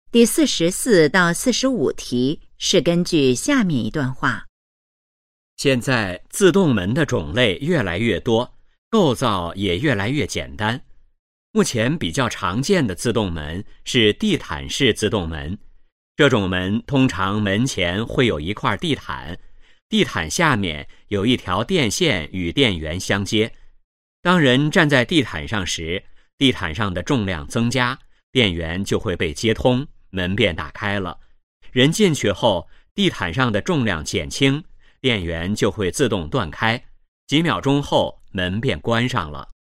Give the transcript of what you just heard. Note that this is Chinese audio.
第44到45题是根据下面一段话。 现在自动门的种类越来越多，构造也越来越简单。目前比较常见的自动门是地毯式自动门，这种门通常门前会有一块地毯，地毯下面有一条电线与电源相接。当人站在地毯上时，地毯上的重量增加，电源就会被接通，门便打开了。人进去后，地毯上的重量减轻，电源就会自动断开，几秒钟后门便关上了。